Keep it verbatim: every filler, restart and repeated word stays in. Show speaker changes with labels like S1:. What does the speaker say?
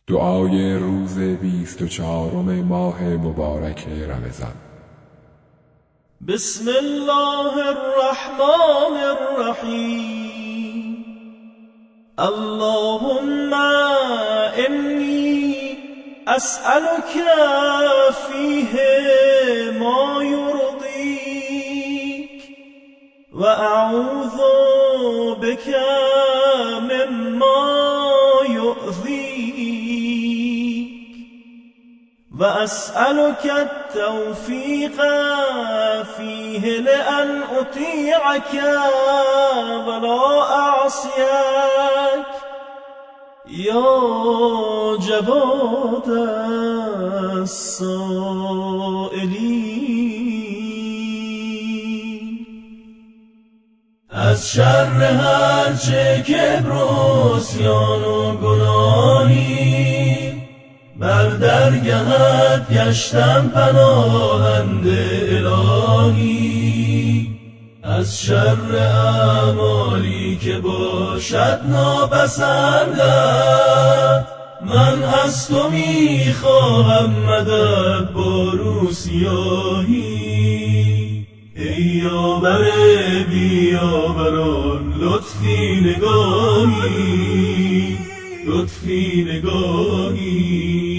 S1: دعای روز بیست و چهارم ماه مبارک رمضان.
S2: بسم الله الرحمن الرحیم. اللهم انی اسألك فیه ما یرضیک و اعوذ بک مما یؤذیک و اسألك التوفیق فیه لأن اطیعک ولا اعصیک یا جواد السائلین. از شر هرچه کبر و عصیان و گناهی بر درگهت گشتم پناهنده الهی. از شر اعمالی که باشد ناپسندت من از تو میخواهم مدد با رو سیاهی. ای یاور بیاوران لطفی نگاهی، لطفی نگاهی.